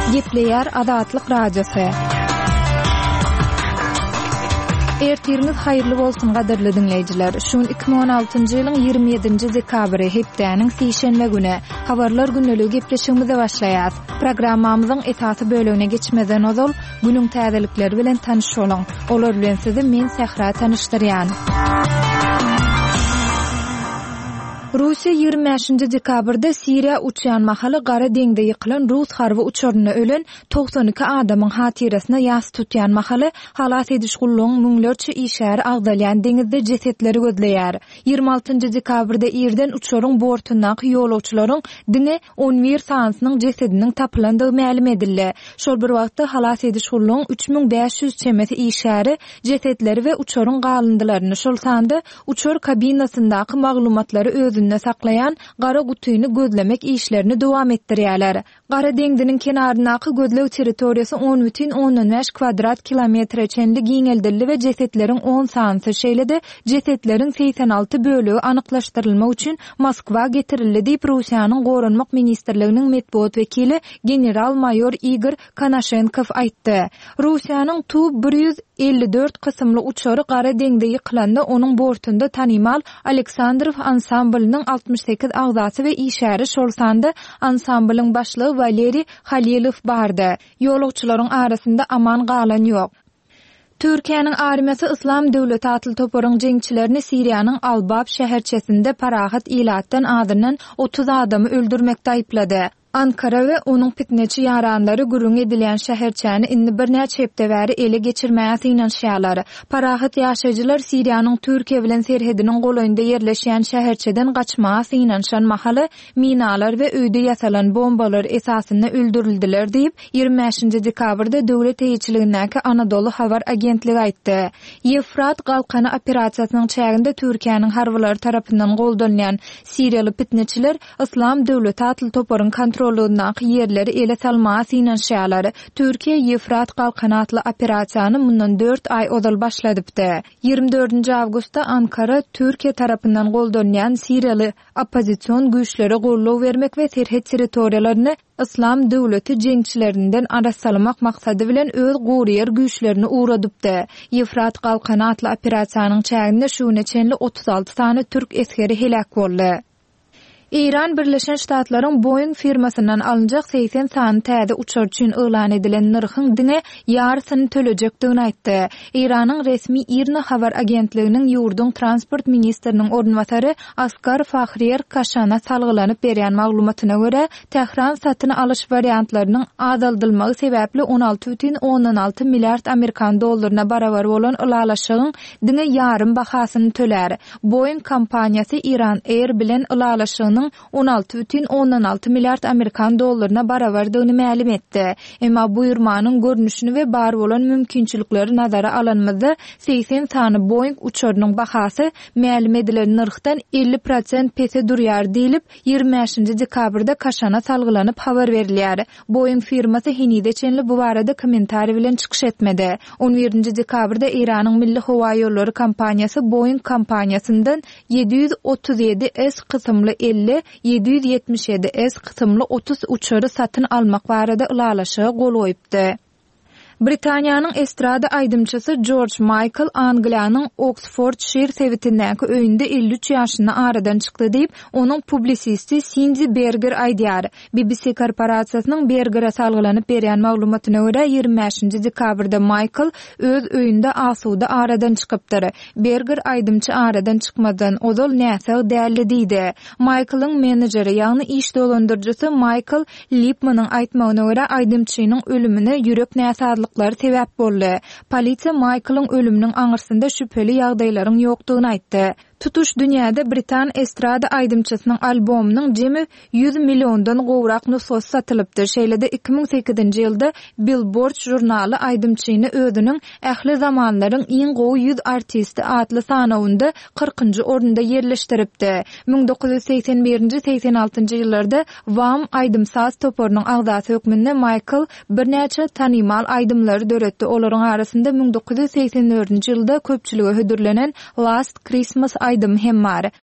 Gepleýär Adatlyk radiosu. Ertiriniz hayırlı bolsun gaderli dinleyijiler. Şun 2016-njy ýylyň 27-nji dekabry hepdäniň sişenme güni habarlar günneligi gepleşigimize başlaýar. Programmamyzyň esasy bölügine geçmeden ozal günüň täzelikleri bilen tanyş bolan. Olar bilen sizi men Sehra tanışdyrýan. Russiya 25-nji dekabrda Siriya uçyan mahaly Gara deňde ýykylan Rus harby uçuryna ölen 92 adamyň hatyrasyna ýas tutýan mahaly halat ediş gullugyň müňlerçe işäri agdalýan deňizde jesetleri gözleýär. 26-njy dekabrda ýerden uçuryň bortundaky ýolagçylaryň diňe 11 sansynyň jesediniň tapylandygy ma'lum edildi. Şol bir wagtda halat ediş gullugyň 3500 çemeti işäri jesetleri we uçuryň galyndylaryny şol sanda uçur kabinasyndaky maglumatlary saklayan gara gutuýuny gözlemek işlerini dowam etdirýärler. Gara deňdiniň kenaryndaky gözleg territoriýasy 10,15 kvadrat kilometre çenli giňeldildi we jesetleriň 10 sanaty şeýlede jesetleriň 86 bölegi anyklaşdyrylmak üçin Moskwa getirildi diýip Russiýanyň Gorunmak ministrliginiň medpuat wekili general-mayor Igor Konashenkow aýtdy. Russiýanyň Tu-154 kysymly uçary Gara deňde ýykylanda onuň bortunda tanymal Aleksandrov ansamblynyň 68 agzasy we işäri şol sanda ansamblyň başlygy Valeri Halilov bardy. Ýolagçylaryň arasynda aman galan ýok. Türkiýanyň armiýasy Islam döwleti atly toparyň jeňçilerini Siriýanyň Albab şäherçesinde parahat ilatdan adyrnan 30 adamy öldürmekde aýplady. Ankara we onuň fitneçi ýaranlary gürüň edilýän şäherçäni indi bir näçe hepde bäri ele geçirmäge ýanşýarlar. Parahat ýaşaýjylar Siriýanyň Türkiýe bilen serhediniň golaýynda ýerleşýän şäherçeden gaçmaga ýanşan mahaly minalar we öýde ýasalan bombalar esasynda öldürildiler diýip 25-nji dekabrda döwlet heýetçiligindäki Anadolu habar agentligi aýtdy. Ýefrat galkany operasiýasynyň çäginde Türkiýanyň harbylary tarapyndan goldanýan Siriýaly fitneçiler Islam döwleti atly toparyň kontrolündaky ýerleri ele salmaga ýanşýarlar. Türkiýe Ýefrat galkanatly operasiýany mundan 4 ay ozal başladypdy. 24-nji awgustda Ankara Türkiýe tarapyndan goldanýan Siriýaly opozisiýon güýçleri gollaw bermek we serhet territoriýalaryny Islam döwleti jeňçilerinden arasalamak maksady bilen öz gurýer güýçlerini uğradypdy. Ýefrat galkanatly operasiýanyň çäginde şuňa çenli 36 sany türk eskeri helak boldy. İran Birleşen Ştatlaryň Boeing firmasyndan alınjak 80 sany täze uçar üçin elan edilen nyrhyň diňe ýarsyny tölejakdygyny aýtdy. İranyň resmi IRNA habar agentliginiň ýurdun transport ministriniň ornwatary Askar Fahriyer Kaşana salgylanyp berýän maglumatyna görä, Tehran satyny alyş wariantlarynyň azaldylmagy sebäpli 16,16 milliard Amerikan dollaryna barabar bolan ulalaşygyň diňe ýarym bahasyny tölär. Boeing kompaniýasy Iran Air bilen ulalaşygyny 16,16 milliard Amerikan dollaryna barabardygyny ma'lum etdi. Emma buýurmanyň görnüşini we bar bolan mümkinçilikleri nazara alanmazda 80 sany Boeing uçarynyň bahasy ma'lum edilen nyrhdan 50% pese durýar diýilip 25-nji dekabrda Kaşana salgylanyp habar berilýär. Boeing firmasy henide çenli bu barada kommentari bilen çykyş etmedi. 11-nji dekabrda Iranyň Milli Howa ýollary kompaniýasy Boeing kompaniýasyndan 737S kysymly 777S kysymly 30 uçary satyn almak barada ulalaşygy gol goýupdy. Britaniýanyň estrada aýdymçysy George Michael Angliýanyň Oxfordshire sewitindäki öýünde 53 ýaşyna aradan çykdy diýip onuň publisisti Cindy Berger aýdýar. BBC korporasiýasynyň Berger'e salgylanyp berýän maglumatyna görä 25-nji dekabrda Michael öz öýünde asuda aradan çykypdyr. Berger aýdymçy aradan çykmadan ozal näse däli diýdi. Michael'yň menejeri ýagny iş dolandyrjysy Michael Lipmanyň aýtmagyna görä aýdymçynyň ölümine ýürek näse sebäp boldy. Polisiýa Michael'ın ölüminiň aňyrsynda şüpheli ýagdaýlaryň ýokdugyny aýtdy. Tutuş dünýäde Britan estrada aýdymçysynyň albomynyň jemi 100 milliondan gowrak nusxasy satylypdyr. Şeýlede 2008-nji ýylda Billboard jurnaly aýdymçyny özüniň ähli zamanlaryň iň gowy 100 artisti atly sanawynda 40-njy ornda ýerleşdiripdi. 1981-86-njy ýyllarda Wham aýdymsaz toparynyň agzasy hökmünde Michael bir näçe tanymal aýdymlary döretdi. Olaryň arasynda 1984-nji ýylda köpçüligi hödürlenen Last Christmas aýdym hem bar.